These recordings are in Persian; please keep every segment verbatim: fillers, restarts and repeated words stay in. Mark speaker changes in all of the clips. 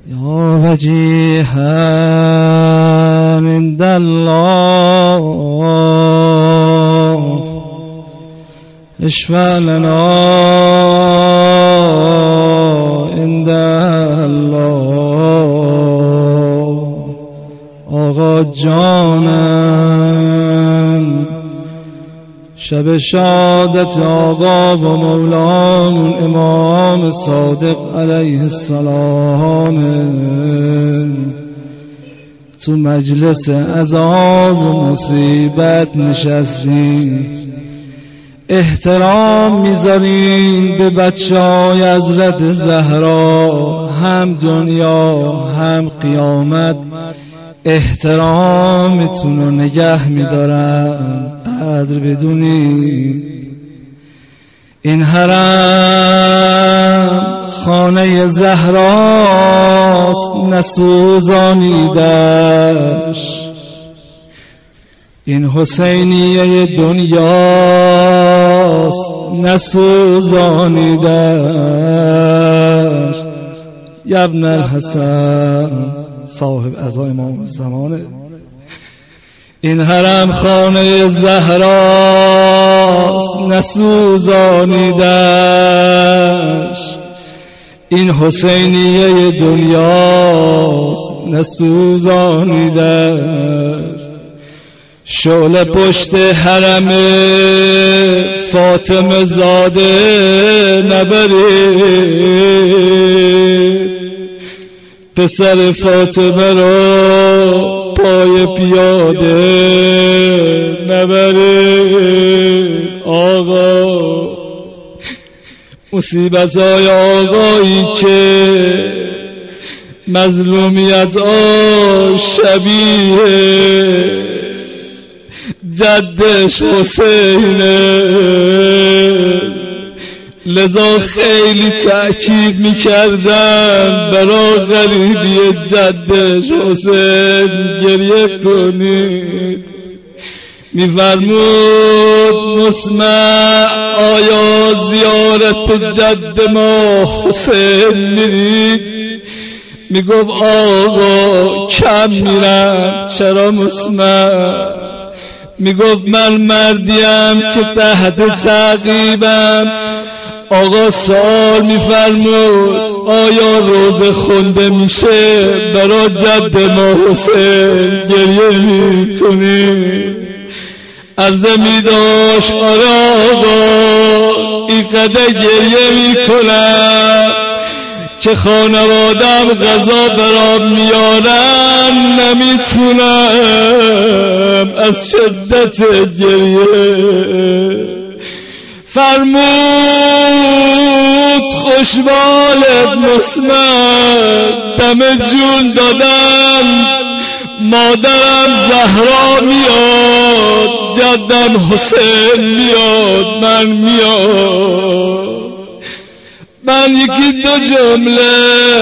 Speaker 1: یا وجیها عند الله اشفع لنا عند الله. آقا جانم شب شادت آقا و مولامون امام صادق علیه السلام تو مجلس عذاب و مصیبت نشستی، احترام میذارین به بچه های حضرت زهرا، هم دنیا هم قیامت احترامتون رو نگه میدارن. قدر بدونی این حرم خانه زهراست نسوزانیدش، این حسینیه دنیاست نسوزانیدش. ابن الحسن صاحب عزای امام زمانه، این حرم خانه زهراست نسوزانیدش، این حسینیه دنیاست نسوزانیدش. شعله پشت حرم فاطمه زاده نبری، پسر فاطمه رو پای پیاده نبری. آقا مصیبت های آقایی که مظلومیت آ شبیه جدش حسینه، لذا خیلی تأکید میکردم برای غریبی جدش حسین گریه کنید. میفرمود مسمع آیا زیارت جد ما حسین میرید؟ میگفت آقا کم میرم. چرا مسمع؟ میگفت من مردیم که تحت تعقیبم. آقا سوال میفرمود آیا روزه خونده میشه برای جد ما حسین گریه میکنی؟ عرضه میداشت آره آقا این قدر گریه میکنم که خانوادم غذا برام میارن نمیتونم از شدت گریه. فرمود خوشبالت مسمع دم جون دادم، مادرم زهرا میاد، جدم حسین میاد، من میاد. من یکی دو جمله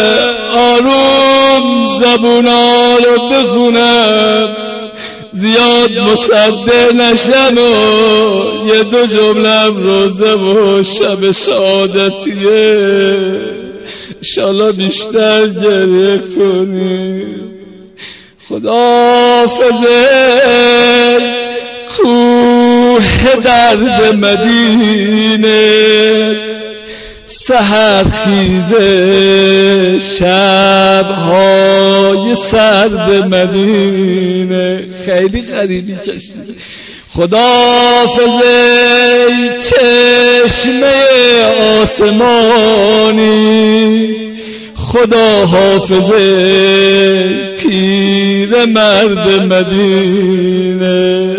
Speaker 1: آروم زبونا رو بخونم زیاد مصدق نشم و یه دو جمله روزه و شب شهادتیه انشالله بیشتر گریه کنیم. خداحافظه کوه درد مدینه، سحر خیزه شبهای سرد مدینه. خیلی خریدی کشتی. خداحافظه چشمه آسمانی، خداحافظه پیر مرد مدینه،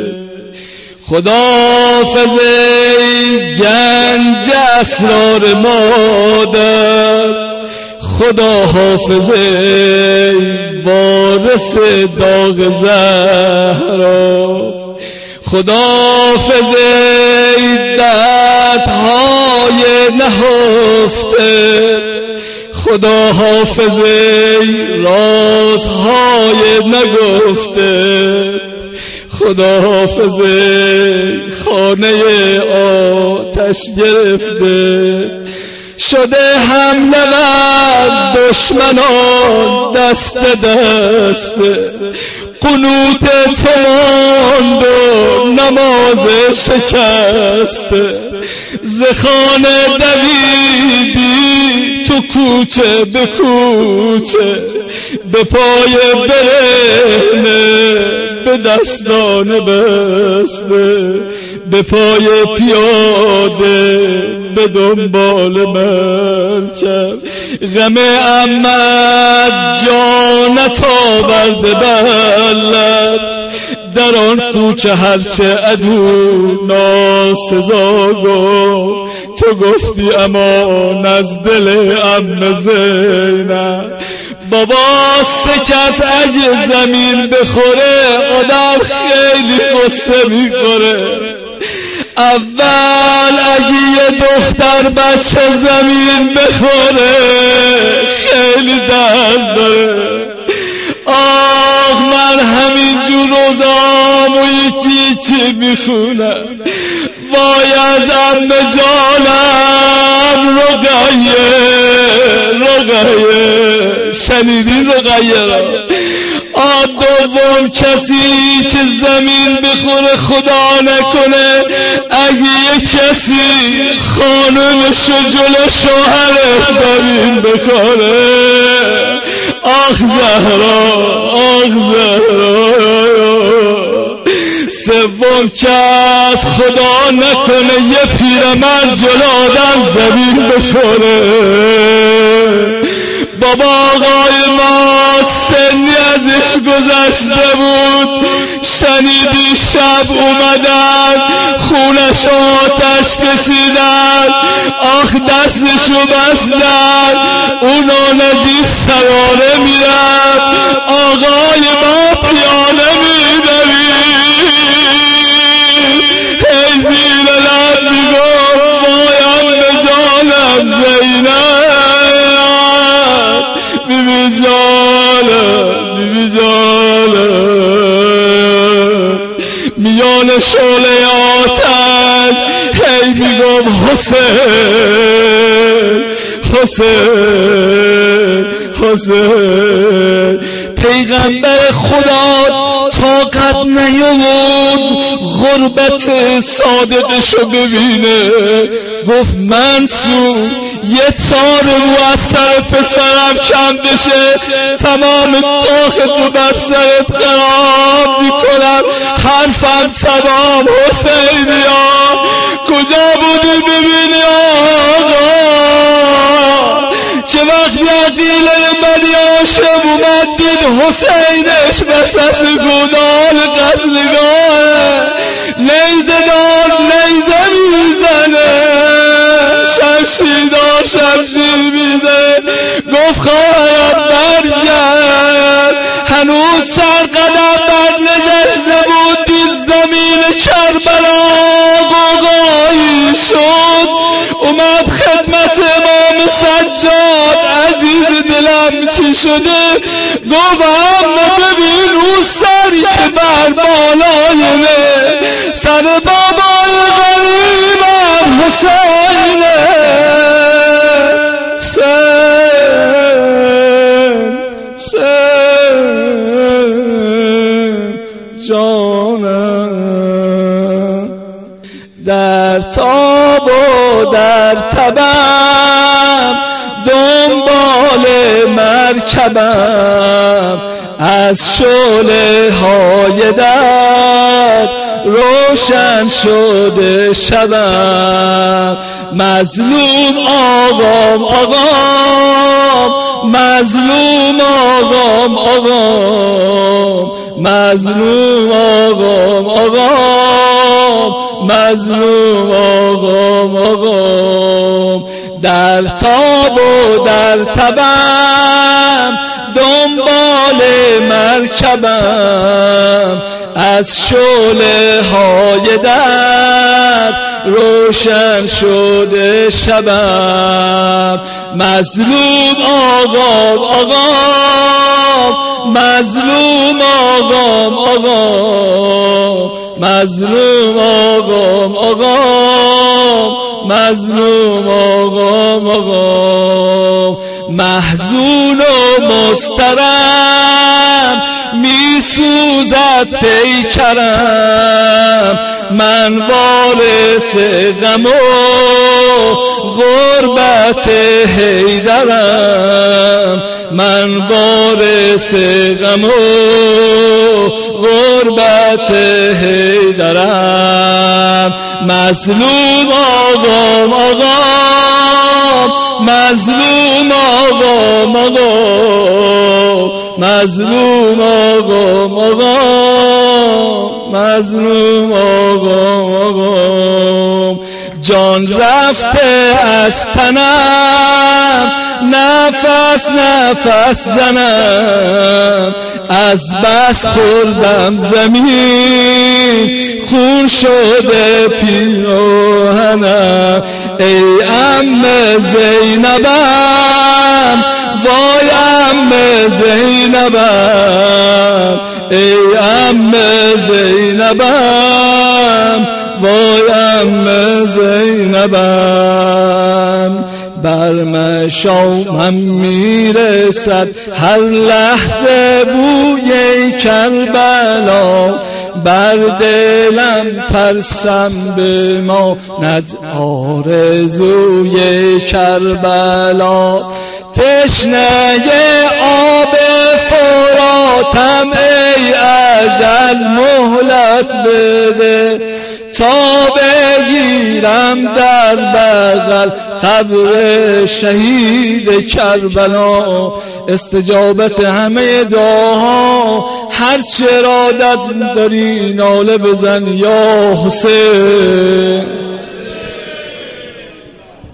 Speaker 1: خداحافظه گنج اسرار مادر، خداحافظه وارث داغ زهرا، خداحافظه دردهای نهفته، خداحافظه رازهای نگفته، خداحافظه خانه آتش گرفته، شده حمله بر دشمنان دست دست قنوت تو ماند و نماز شکسته ز خانه دویدی تو کوچه به کوچه به پای برهنه به دستان بسته به پای پیاده به دنبال مرکب غم عمت جانت آورده بلد در آن کوچه هرچه عدو ناسزا گفت تو گفتی امان از دل عم زینب بابا سه کس اگه زمین بخوره آدم خیلی قصه میخوره اول اگه یه دختر بچه زمین بخوره خیلی درد داره آخ من همین جور روزام و یکی یکی میخونم وای از عم جانم رقیه رقیه شنیدین رقیه را آ دوم کسی که زمین بخوره خدا نکنه اگه یه کسی خانمشو جلو شوهرش زمین بخوره آخ زهرا آخ زهرا سوم کس خدا نکنه یه پیرمرد جلو آدم زمین بخوره بابا آقای ما سنی ازش گذشته بود شنیدی شب اومدن خونش آتش کشیدن آخ دستشو بستن اونا نجیب سواره میرن آقای ما پیاله میدوید هی زیر لب میگفت وای عم جانم زینب بیبی جانم بیبی جانم میان شعله آتش هی میگفت حسین حسین حسین پیغمبر خدا طاقت نیاورد غربت صادقشو ببینه گفت منصور یه تار رو از سر پسرم کم بشه تمام داخل بر سرت خراب میکنم حرفم تمام حسینیا کجا بودی ببینی آقا که وقتی عقیله بنی هاشم اومد دید حسینش بسس گودال قصلگاه نیزه دار نیزه میزنه شمشیر دار شمشیر میزنه گفت خواهرم برگرد هنوز چند قدم بر نگشته بود دید زمین کربلا قوقایی شد اومد خدمت امام سجاد عزیز دلم چی شده گفت اما ببین اون سری که بر بالایمه سر بابای غریبم حسینه سن سن جانم در تاب و در تبم دنبال مرکبم از شعله های در روشن شده شبم مظلوم آقام آقام مظلوم آقام آقام مظلوم آقام آقام مظلوم آقام آقام در تاب و در تبم دنبال مرکبم از شعله های در روشن شده شبم مظلوم آقام آقام مظلوم آقام آقام مظلوم آقام آقام مظلوم آقا آقا محزون و مضطرم می سوزد پیکرم من وارث غم و غربت حیدرم من وارث غم و غربت حیدرم مظلوم آقا آقا مظلوم آقا آقا مظلوم آقا آقا مظلوم آقا آقا جان رفته از تنم نفس نفس زنم از بس خوردم زمین خون شده پیراهنم ای عم زینبم وای عم زینبم ای عم زینبم وای عم زینبم بر مشامم میرسد هر لحظه بوی کربلا بر دلم ترسم بماند آرزوی کربلا تشنه آب فراتم ای اجل مهلت بده تا بگیرم در بغل قبر شهید کربلا استجابت همه دعاها هر چه ارادت داری ناله بزن یا حسین